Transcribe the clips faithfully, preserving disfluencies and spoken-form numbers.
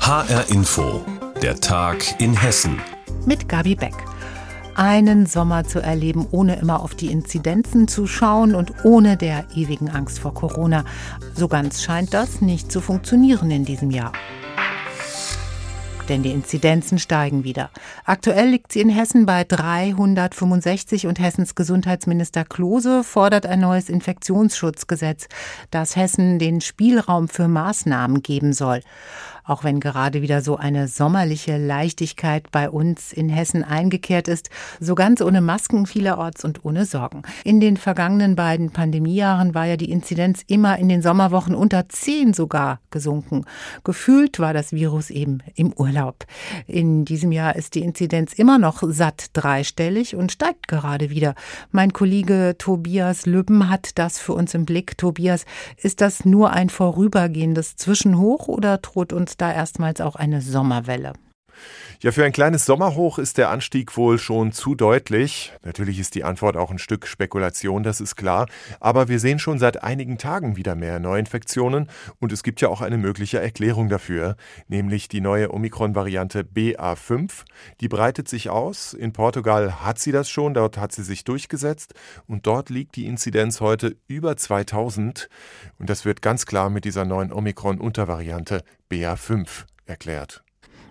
H R Info, der Tag in Hessen. Mit Gabi Beck. Einen Sommer zu erleben, ohne immer auf die Inzidenzen zu schauen und ohne der ewigen Angst vor Corona. So ganz scheint das nicht zu funktionieren in diesem Jahr. Denn die Inzidenzen steigen wieder. Aktuell liegt sie in Hessen bei dreihundertfünfundsechzig und Hessens Gesundheitsminister Klose fordert ein neues Infektionsschutzgesetz, das Hessen den Spielraum für Maßnahmen geben soll. Auch wenn gerade wieder so eine sommerliche Leichtigkeit bei uns in Hessen eingekehrt ist, so ganz ohne Masken vielerorts und ohne Sorgen. In den vergangenen beiden Pandemiejahren war ja die Inzidenz immer in den Sommerwochen unter zehn sogar gesunken. Gefühlt war das Virus eben im Urlaub. In diesem Jahr ist die Inzidenz immer noch satt dreistellig und steigt gerade wieder. Mein Kollege Tobias Lübben hat das für uns im Blick. Tobias, ist das nur ein vorübergehendes Zwischenhoch oder droht uns da erstmals auch eine Sommerwelle? Ja, für ein kleines Sommerhoch ist der Anstieg wohl schon zu deutlich. Natürlich ist die Antwort auch ein Stück Spekulation, das ist klar. Aber wir sehen schon seit einigen Tagen wieder mehr Neuinfektionen. Und es gibt ja auch eine mögliche Erklärung dafür, nämlich die neue Omikron-Variante B A fünf. Die breitet sich aus. In Portugal hat sie das schon, dort hat sie sich durchgesetzt. Und dort liegt die Inzidenz heute über zweitausend. Und das wird ganz klar mit dieser neuen Omikron-Untervariante B A fünf erklärt.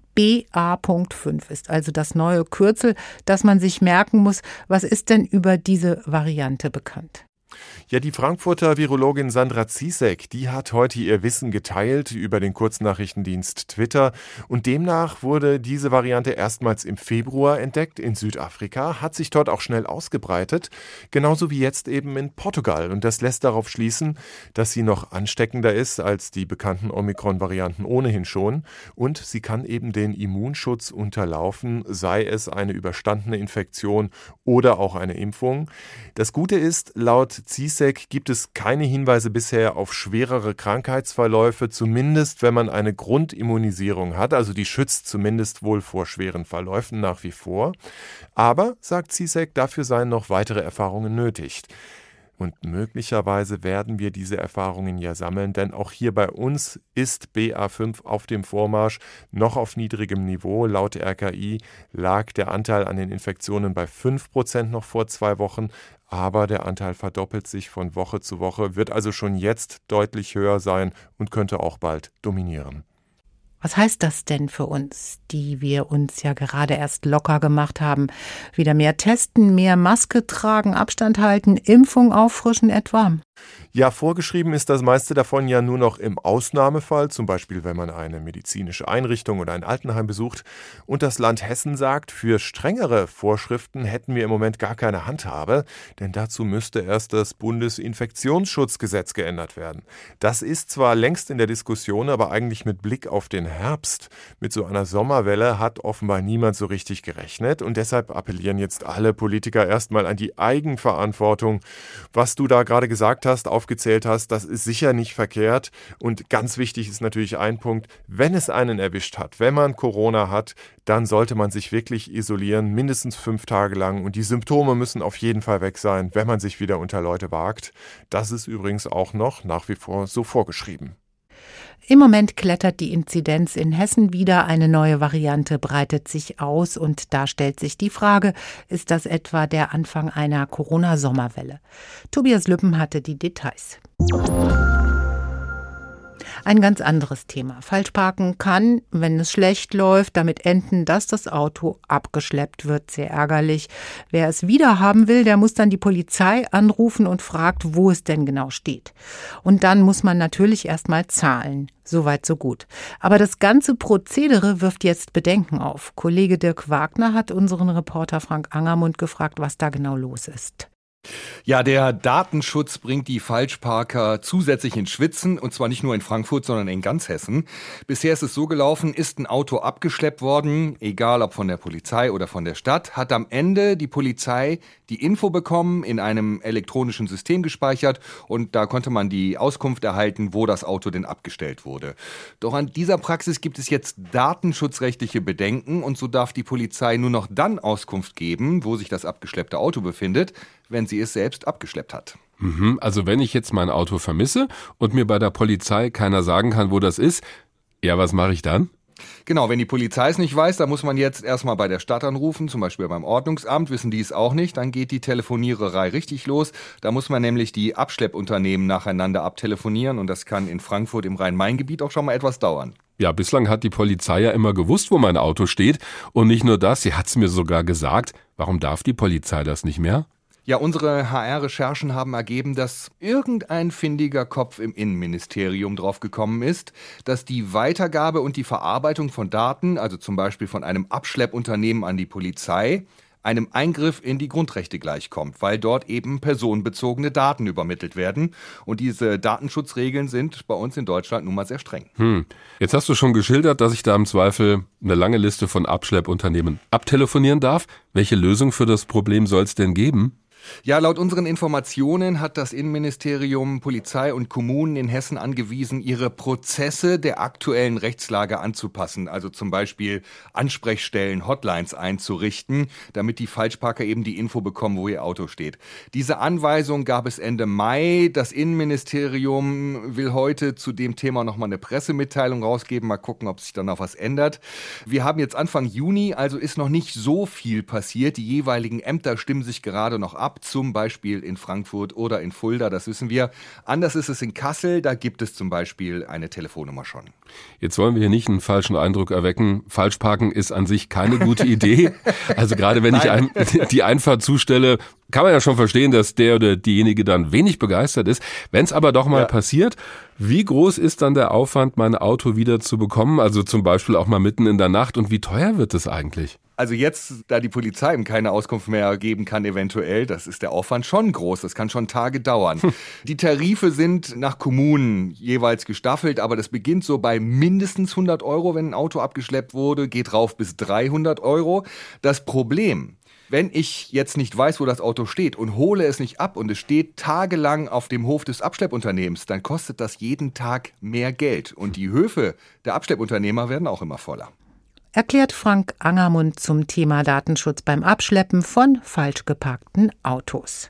B A fünf ist also das neue Kürzel, das man sich merken muss. Was ist denn über diese Variante bekannt? Ja, die Frankfurter Virologin Sandra Ziesek, die hat heute ihr Wissen geteilt über den Kurznachrichtendienst Twitter. Und demnach wurde diese Variante erstmals im Februar entdeckt in Südafrika, hat sich dort auch schnell ausgebreitet, genauso wie jetzt eben in Portugal. Und das lässt darauf schließen, dass sie noch ansteckender ist als die bekannten Omikron-Varianten ohnehin schon. Und sie kann eben den Immunschutz unterlaufen, sei es eine überstandene Infektion oder auch eine Impfung. Das Gute ist, laut Ziesek gibt es keine Hinweise bisher auf schwerere Krankheitsverläufe, zumindest wenn man eine Grundimmunisierung hat. Also die schützt zumindest wohl vor schweren Verläufen nach wie vor. Aber, sagt Ziesek, dafür seien noch weitere Erfahrungen nötig. Und möglicherweise werden wir diese Erfahrungen ja sammeln, denn auch hier bei uns ist B A fünf auf dem Vormarsch, noch auf niedrigem Niveau. Laut R K I lag der Anteil an den Infektionen bei fünf Prozent noch vor zwei Wochen, aber der Anteil verdoppelt sich von Woche zu Woche, wird also schon jetzt deutlich höher sein und könnte auch bald dominieren. Was heißt das denn für uns, die wir uns ja gerade erst locker gemacht haben? Wieder mehr testen, mehr Maske tragen, Abstand halten, Impfung auffrischen etwa? Ja, vorgeschrieben ist das meiste davon ja nur noch im Ausnahmefall, zum Beispiel wenn man eine medizinische Einrichtung oder ein Altenheim besucht. Und das Land Hessen sagt, für strengere Vorschriften hätten wir im Moment gar keine Handhabe, denn dazu müsste erst das Bundesinfektionsschutzgesetz geändert werden. Das ist zwar längst in der Diskussion, aber eigentlich mit Blick auf den Herbst. Mit so einer Sommerwelle hat offenbar niemand so richtig gerechnet und deshalb appellieren jetzt alle Politiker erstmal an die Eigenverantwortung. Was du da gerade gesagt hast, aufgezählt hast, das ist sicher nicht verkehrt. Und ganz wichtig ist natürlich ein Punkt, wenn es einen erwischt hat, wenn man Corona hat, dann sollte man sich wirklich isolieren, mindestens fünf Tage lang. Und die Symptome müssen auf jeden Fall weg sein, wenn man sich wieder unter Leute wagt. Das ist übrigens auch noch nach wie vor so vorgeschrieben. Im Moment klettert die Inzidenz in Hessen wieder, eine neue Variante breitet sich aus und da stellt sich die Frage, ist das etwa der Anfang einer Corona-Sommerwelle? Tobias Lübben hatte die Details. Ein ganz anderes Thema. Falschparken kann, wenn es schlecht läuft, damit enden, dass das Auto abgeschleppt wird. Sehr ärgerlich. Wer es wieder haben will, der muss dann die Polizei anrufen und fragt, wo es denn genau steht. Und dann muss man natürlich erstmal zahlen. Soweit, so gut. Aber das ganze Prozedere wirft jetzt Bedenken auf. Kollege Dirk Wagner hat unseren Reporter Frank Angermund gefragt, was da genau los ist. Ja, der Datenschutz bringt die Falschparker zusätzlich ins Schwitzen, und zwar nicht nur in Frankfurt, sondern in ganz Hessen. Bisher ist es so gelaufen, ist ein Auto abgeschleppt worden, egal ob von der Polizei oder von der Stadt, hat am Ende die Polizei die Info bekommen, in einem elektronischen System gespeichert, und da konnte man die Auskunft erhalten, wo das Auto denn abgestellt wurde. Doch an dieser Praxis gibt es jetzt datenschutzrechtliche Bedenken, und so darf die Polizei nur noch dann Auskunft geben, wo sich das abgeschleppte Auto befindet, wenn sie es selbst abgeschleppt hat. Mhm, also wenn ich jetzt mein Auto vermisse und mir bei der Polizei keiner sagen kann, wo das ist, ja, was mache ich dann? Genau, wenn die Polizei es nicht weiß, dann muss man jetzt erstmal bei der Stadt anrufen, zum Beispiel beim Ordnungsamt, wissen die es auch nicht, dann geht die Telefoniererei richtig los. Da muss man nämlich die Abschleppunternehmen nacheinander abtelefonieren und das kann in Frankfurt im Rhein-Main-Gebiet auch schon mal etwas dauern. Ja, bislang hat die Polizei ja immer gewusst, wo mein Auto steht. Und nicht nur das, sie hat es mir sogar gesagt. Warum darf die Polizei das nicht mehr? Ja, unsere H R-Recherchen haben ergeben, dass irgendein findiger Kopf im Innenministerium drauf gekommen ist, dass die Weitergabe und die Verarbeitung von Daten, also zum Beispiel von einem Abschleppunternehmen an die Polizei, einem Eingriff in die Grundrechte gleichkommt, weil dort eben personenbezogene Daten übermittelt werden. Und diese Datenschutzregeln sind bei uns in Deutschland nun mal sehr streng. Hm. Jetzt hast du schon geschildert, dass ich da im Zweifel eine lange Liste von Abschleppunternehmen abtelefonieren darf. Welche Lösung für das Problem soll es denn geben? Ja, laut unseren Informationen hat das Innenministerium Polizei und Kommunen in Hessen angewiesen, ihre Prozesse der aktuellen Rechtslage anzupassen. Also zum Beispiel Ansprechstellen, Hotlines einzurichten, damit die Falschparker eben die Info bekommen, wo ihr Auto steht. Diese Anweisung gab es Ende Mai. Das Innenministerium will heute zu dem Thema nochmal eine Pressemitteilung rausgeben. Mal gucken, ob sich dann noch was ändert. Wir haben jetzt Anfang Juni, also ist noch nicht so viel passiert. Die jeweiligen Ämter stimmen sich gerade noch ab. Zum Beispiel in Frankfurt oder in Fulda, das wissen wir. Anders ist es in Kassel, da gibt es zum Beispiel eine Telefonnummer schon. Jetzt wollen wir hier nicht einen falschen Eindruck erwecken. Falschparken ist an sich keine gute Idee. Also gerade wenn ich einem die Einfahrt zustelle, kann man ja schon verstehen, dass der oder diejenige dann wenig begeistert ist. Wenn es aber doch mal ja. passiert, wie groß ist dann der Aufwand, mein Auto wieder zu bekommen? Also zum Beispiel auch mal mitten in der Nacht. Und wie teuer wird es eigentlich? Also jetzt, da die Polizei ihm keine Auskunft mehr geben kann eventuell, das ist der Aufwand schon groß, das kann schon Tage dauern. Hm. Die Tarife sind nach Kommunen jeweils gestaffelt, aber das beginnt so bei mindestens hundert Euro, wenn ein Auto abgeschleppt wurde, geht rauf bis dreihundert Euro. Das Problem: Wenn ich jetzt nicht weiß, wo das Auto steht und hole es nicht ab und es steht tagelang auf dem Hof des Abschleppunternehmens, dann kostet das jeden Tag mehr Geld. Und die Höfe der Abschleppunternehmer werden auch immer voller. Erklärt Frank Angermund zum Thema Datenschutz beim Abschleppen von falsch geparkten Autos.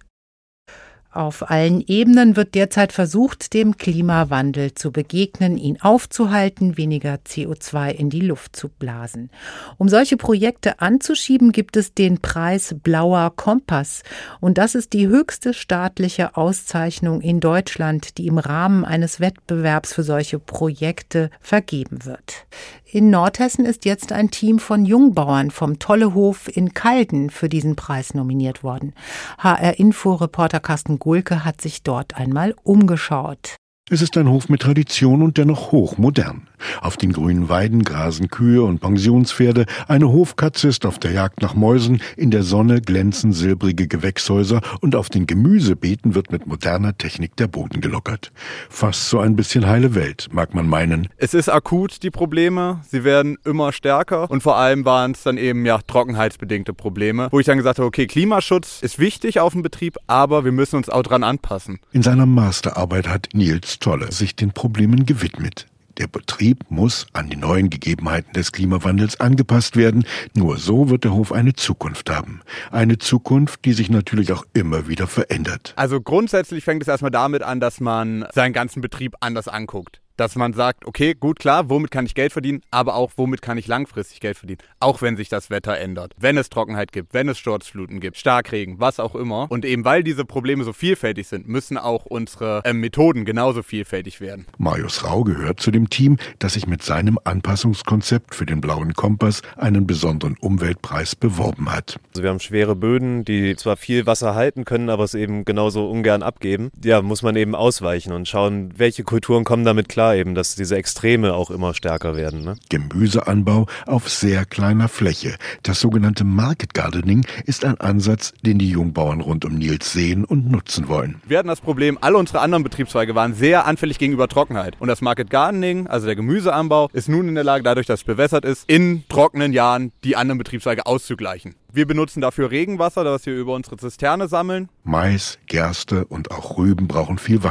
Auf allen Ebenen wird derzeit versucht, dem Klimawandel zu begegnen, ihn aufzuhalten, weniger C O zwei in die Luft zu blasen. Um solche Projekte anzuschieben, gibt es den Preis Blauer Kompass. Und das ist die höchste staatliche Auszeichnung in Deutschland, die im Rahmen eines Wettbewerbs für solche Projekte vergeben wird. In Nordhessen ist jetzt ein Team von Jungbauern vom Tollehof in Calden für diesen Preis nominiert worden. H R-Info-Reporter Carsten Gulke hat sich dort einmal umgeschaut. Es ist ein Hof mit Tradition und dennoch hochmodern. Auf den grünen Weiden grasen Kühe und Pensionspferde. Eine Hofkatze ist auf der Jagd nach Mäusen. In der Sonne glänzen silbrige Gewächshäuser und auf den Gemüsebeeten wird mit moderner Technik der Boden gelockert. Fast so ein bisschen heile Welt, mag man meinen. Es ist akut, die Probleme. Sie werden immer stärker und vor allem waren es dann eben ja trockenheitsbedingte Probleme, wo ich dann gesagt habe, okay, Klimaschutz ist wichtig auf dem Betrieb, aber wir müssen uns auch dran anpassen. In seiner Masterarbeit hat Nils Tolle sich den Problemen gewidmet. Der Betrieb muss an die neuen Gegebenheiten des Klimawandels angepasst werden. Nur so wird der Hof eine Zukunft haben. Eine Zukunft, die sich natürlich auch immer wieder verändert. Also grundsätzlich fängt es erstmal damit an, dass man seinen ganzen Betrieb anders anguckt. Dass man sagt, okay, gut, klar, womit kann ich Geld verdienen, aber auch womit kann ich langfristig Geld verdienen, auch wenn sich das Wetter ändert. Wenn es Trockenheit gibt, wenn es Sturzfluten gibt, Starkregen, was auch immer. Und eben weil diese Probleme so vielfältig sind, müssen auch unsere äh, Methoden genauso vielfältig werden. Marius Rau gehört zu dem Team, das sich mit seinem Anpassungskonzept für den Blauen Kompass einen besonderen Umweltpreis beworben hat. Also wir haben schwere Böden, die zwar viel Wasser halten können, aber es eben genauso ungern abgeben. Ja, muss man eben ausweichen und schauen, welche Kulturen kommen damit klar, eben, dass diese Extreme auch immer stärker werden. Ne? Gemüseanbau auf sehr kleiner Fläche. Das sogenannte Market Gardening ist ein Ansatz, den die Jungbauern rund um Nils sehen und nutzen wollen. Wir hatten das Problem, alle unsere anderen Betriebszweige waren sehr anfällig gegenüber Trockenheit. Und das Market Gardening, also der Gemüseanbau, ist nun in der Lage, dadurch, dass es bewässert ist, in trockenen Jahren die anderen Betriebszweige auszugleichen. Wir benutzen dafür Regenwasser, das wir über unsere Zisterne sammeln. Mais, Gerste und auch Rüben brauchen viel Wasser.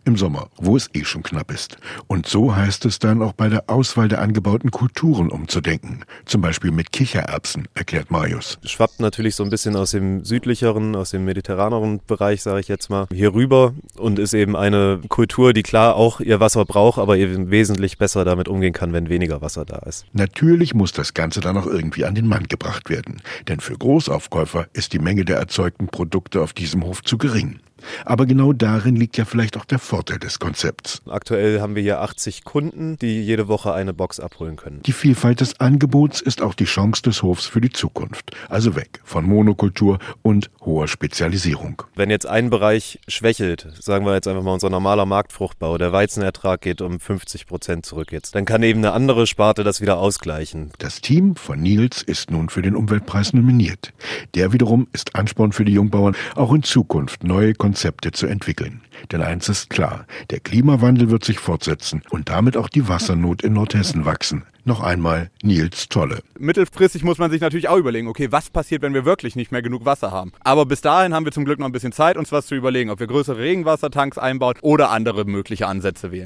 im Sommer, wo es eh schon knapp ist. Und so heißt es dann auch bei der Auswahl der angebauten Kulturen umzudenken. Zum Beispiel mit Kichererbsen, erklärt Marius. Schwappt natürlich so ein bisschen aus dem südlicheren, aus dem mediterraneren Bereich, sage ich jetzt mal, hier rüber und ist eben eine Kultur, die klar auch ihr Wasser braucht, aber eben wesentlich besser damit umgehen kann, wenn weniger Wasser da ist. Natürlich muss das Ganze dann auch irgendwie an den Mann gebracht werden. Denn für Großaufkäufer ist die Menge der erzeugten Produkte auf diesem Hof zu gering. Aber genau darin liegt ja vielleicht auch der Vorteil des Konzepts. Aktuell haben wir hier achtzig Kunden, die jede Woche eine Box abholen können. Die Vielfalt des Angebots ist auch die Chance des Hofs für die Zukunft. Also weg von Monokultur und hoher Spezialisierung. Wenn jetzt ein Bereich schwächelt, sagen wir jetzt einfach mal unser normaler Marktfruchtbau, der Weizenertrag geht um fünfzig Prozent zurück jetzt, dann kann eben eine andere Sparte das wieder ausgleichen. Das Team von Nils ist nun für den Umweltpreis nominiert. Der wiederum ist Ansporn für die Jungbauern, auch in Zukunft neue Konzepte Konzepte zu entwickeln. Denn eins ist klar, der Klimawandel wird sich fortsetzen und damit auch die Wassernot in Nordhessen wachsen. Noch einmal Nils Tolle. Mittelfristig muss man sich natürlich auch überlegen, okay, was passiert, wenn wir wirklich nicht mehr genug Wasser haben? Aber bis dahin haben wir zum Glück noch ein bisschen Zeit, uns was zu überlegen, ob wir größere Regenwassertanks einbauen oder andere mögliche Ansätze wählen.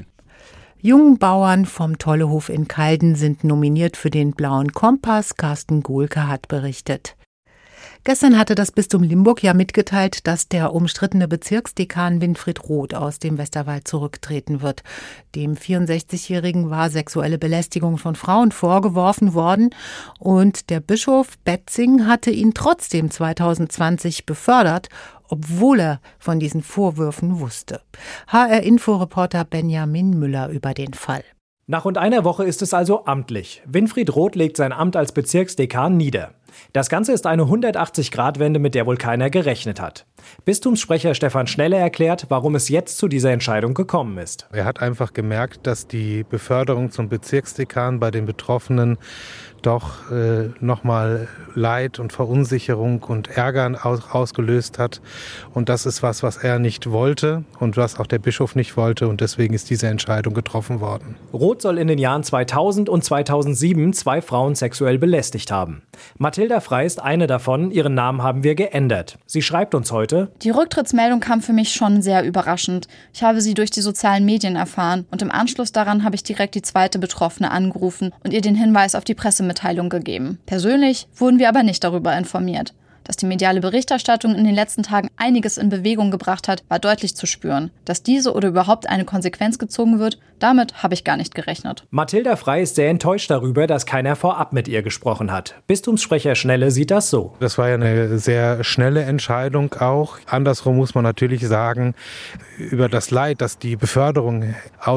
Jungbauern vom Tollehof in Calden sind nominiert für den Blauen Kompass. Carsten Gohlke hat berichtet. Gestern hatte das Bistum Limburg ja mitgeteilt, dass der umstrittene Bezirksdekan Winfried Roth aus dem Westerwald zurücktreten wird. Dem vierundsechzigjährigen war sexuelle Belästigung von Frauen vorgeworfen worden und der Bischof Betzing hatte ihn trotzdem zweitausendzwanzig befördert, obwohl er von diesen Vorwürfen wusste. H R-Info-Reporter Benjamin Müller über den Fall. Nach rund einer Woche ist es also amtlich. Winfried Roth legt sein Amt als Bezirksdekan nieder. Das Ganze ist eine hundertachtzig-Grad-Wende, mit der wohl keiner gerechnet hat. Bistumssprecher Stefan Schnelle erklärt, warum es jetzt zu dieser Entscheidung gekommen ist. Er hat einfach gemerkt, dass die Beförderung zum Bezirksdekan bei den Betroffenen doch äh, nochmal Leid und Verunsicherung und Ärger aus, ausgelöst hat. Und das ist was, was er nicht wollte und was auch der Bischof nicht wollte. Und deswegen ist diese Entscheidung getroffen worden. Roth soll in den Jahren zweitausend und zweitausendsieben zwei Frauen sexuell belästigt haben. Mathilda Frey ist eine davon. Ihren Namen haben wir geändert. Sie schreibt uns heute: Die Rücktrittsmeldung kam für mich schon sehr überraschend. Ich habe sie durch die sozialen Medien erfahren und im Anschluss daran habe ich direkt die zweite Betroffene angerufen und ihr den Hinweis auf die Pressemitteilung gegeben. Persönlich wurden wir aber nicht darüber informiert. Dass die mediale Berichterstattung in den letzten Tagen einiges in Bewegung gebracht hat, war deutlich zu spüren. Dass diese oder überhaupt eine Konsequenz gezogen wird, damit habe ich gar nicht gerechnet. Mathilda Frey ist sehr enttäuscht darüber, dass keiner vorab mit ihr gesprochen hat. Bistumssprecher Schnelle sieht das so. Das war ja eine sehr schnelle Entscheidung auch. Andersrum muss man natürlich sagen, über das Leid, das die Beförderung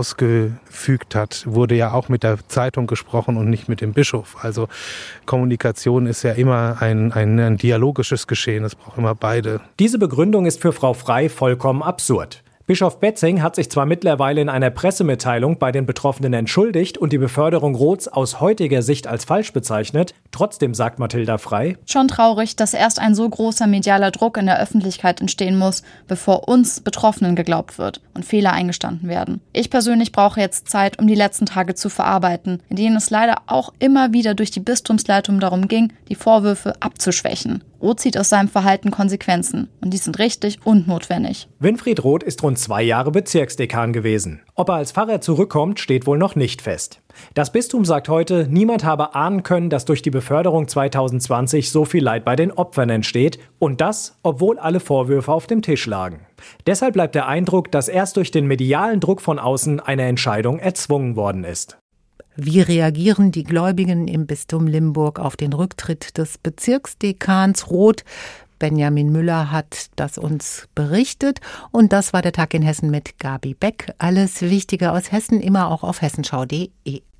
ausgefügt hat, wurde ja auch mit der Zeitung gesprochen und nicht mit dem Bischof. Also Kommunikation ist ja immer ein, ein, ein dialogisches Geschehen. Es braucht immer beide. Diese Begründung ist für Frau Frey vollkommen absurd. Bischof Betzing hat sich zwar mittlerweile in einer Pressemitteilung bei den Betroffenen entschuldigt und die Beförderung Roths aus heutiger Sicht als falsch bezeichnet, trotzdem sagt Mathilda Frey: Schon traurig, dass erst ein so großer medialer Druck in der Öffentlichkeit entstehen muss, bevor uns Betroffenen geglaubt wird und Fehler eingestanden werden. Ich persönlich brauche jetzt Zeit, um die letzten Tage zu verarbeiten, in denen es leider auch immer wieder durch die Bistumsleitung darum ging, die Vorwürfe abzuschwächen. Roth zieht aus seinem Verhalten Konsequenzen und die sind richtig und notwendig. Winfried Roth ist rund zwei Jahre Bezirksdekan gewesen. Ob er als Pfarrer zurückkommt, steht wohl noch nicht fest. Das Bistum sagt heute, niemand habe ahnen können, dass durch die Beförderung zweitausendzwanzig so viel Leid bei den Opfern entsteht und das, obwohl alle Vorwürfe auf dem Tisch lagen. Deshalb bleibt der Eindruck, dass erst durch den medialen Druck von außen eine Entscheidung erzwungen worden ist. Wie reagieren die Gläubigen im Bistum Limburg auf den Rücktritt des Bezirksdekans Roth? Benjamin Müller hat das uns berichtet und das war der Tag in Hessen mit Gabi Beck. Alles Wichtige aus Hessen immer auch auf hessenschau punkt de.